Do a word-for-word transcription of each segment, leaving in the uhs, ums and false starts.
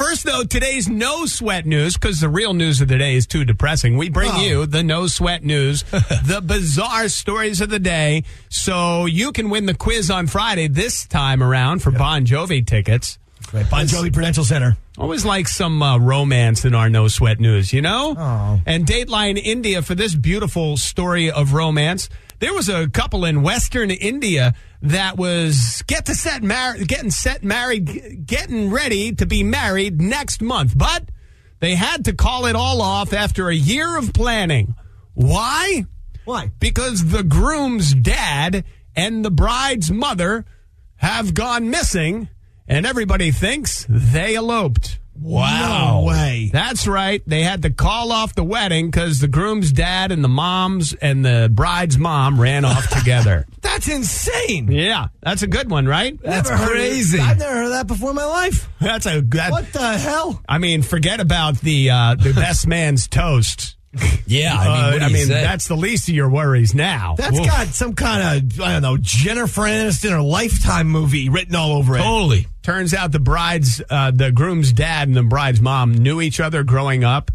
First, though, today's no sweat news, because the real news of the day is too depressing. We bring oh. you the no sweat news, the bizarre stories of the day, so you can win the quiz on Friday this time around for yep. Bon Jovi tickets. Right, Bon Jovi Prudential Center. Always like some uh, romance in our no sweat news, you know? Oh. And Dateline India for this beautiful story of romance. There was a couple in Western India that was get to set mar- getting set married, getting ready to be married next month. But they had to call it all off after a year of planning. Why? Why? Because the groom's dad and the bride's mother have gone missing, and everybody thinks they eloped. Wow. No way. That's right. They had to call off the wedding because the groom's dad and the mom's and the bride's mom ran off together. That's insane. Yeah, that's a good one, right? That's Never crazy. I've never heard of that before in my life. That's a that, What the hell? I mean, forget about the uh, the best man's toast. Yeah, I mean, what uh, do I you mean say? that's the least of your worries now. That's Oof. got some kind of, I don't know, Jennifer Aniston or Lifetime movie written all over it. Totally. Turns out the bride's, uh, the groom's dad and the bride's mom knew each other growing up,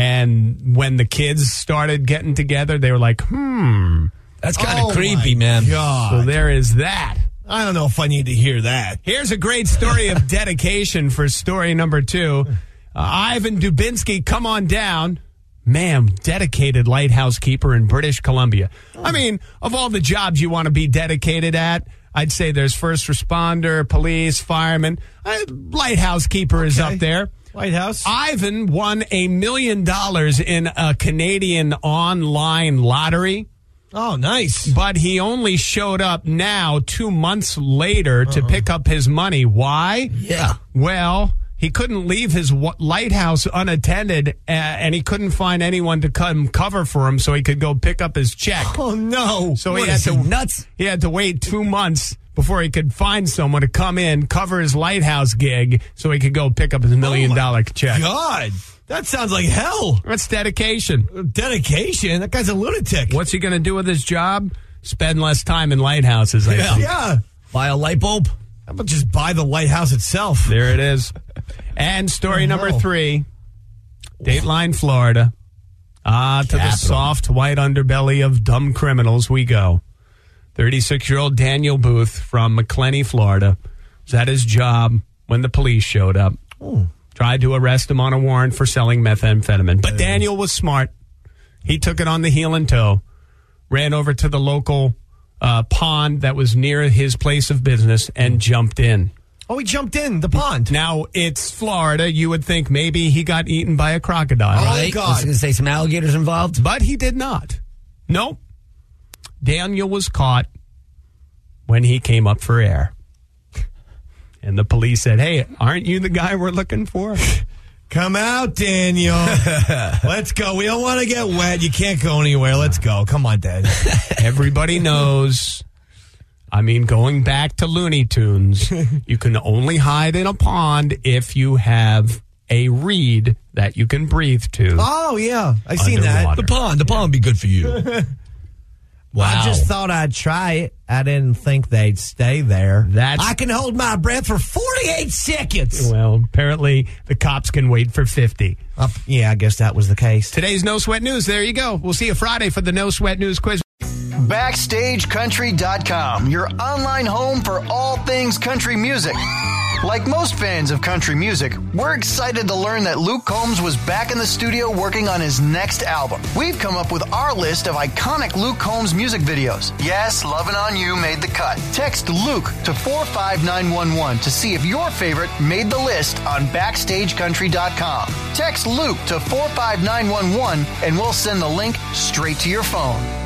and when the kids started getting together, they were like, hmm. That's kind of Oh, creepy, my man. God. So there is that. I don't know if I need to hear that. Here's a great story of dedication for story number two. Uh, Ivan Dubinsky, come on down. Man, dedicated lighthouse keeper in British Columbia. I mean, of all the jobs you want to be dedicated at, I'd say there's first responder, police, fireman. Uh, lighthouse keeper is Okay. up there. Lighthouse. Ivan won a million dollars in a Canadian online lottery, Oh, nice. but he only showed up now two months later to pick up his money. Why? Yeah. Well, he couldn't leave his w- lighthouse unattended, uh, and he couldn't find anyone to come cover for him so he could go pick up his check. Oh, no. So What he had is to he, nuts? He had to wait two months before he could find someone to come in, cover his lighthouse gig, so he could go pick up his million Oh, my dollar check. God. That sounds like hell. That's dedication. Dedication? That guy's a lunatic. What's he going to do with his job? Spend less time in lighthouses, I Yeah. think. yeah. Buy a light bulb? How about just buy the lighthouse itself? There it is. And story Oh, number no. three, Dateline, Florida. Ah, to the Capital. soft white underbelly of dumb criminals we go. thirty-six-year-old Daniel Booth from McClenny, Florida, was at his job when the police showed up. Oh. Tried to arrest him on a warrant for selling methamphetamine. But Daniel was smart. He took it on the heel and toe, ran over to the local uh, pond that was near his place of business, and jumped in. Oh, he jumped in the pond. Now, it's Florida. You would think maybe he got eaten by a crocodile. Oh, Right? God. I was going to say some alligators involved. But he did not. Nope. Daniel was caught when he came up for air. And the police said, hey, aren't you the guy we're looking for? Come out, Daniel. Let's go. We don't want to get wet. You can't go anywhere. Let's go. Come on, Dad. Everybody knows. I mean, going back to Looney Tunes, you can only hide in a pond if you have a reed that you can breathe to. Oh, yeah. I've seen that. Underwater. The pond. The pond would be good for you. Wow. I just thought I'd try it. I didn't think they'd stay there. That's- I can hold my breath for forty-eight seconds. Well, apparently the cops can wait for fifty. Uh, yeah, I guess that was the case. Today's No Sweat News. There you go. We'll see you Friday for the No Sweat News quiz. Backstage Country dot com, your online home for all things country music. Like most fans of country music, we're excited to learn that Luke Combs was back in the studio working on his next album. We've come up with our list of iconic Luke Combs music videos. Yes, Lovin' On You made the cut. Text Luke to four five nine one one to see if your favorite made the list on Backstage Country dot com. Text Luke to four five nine one one and we'll send the link straight to your phone.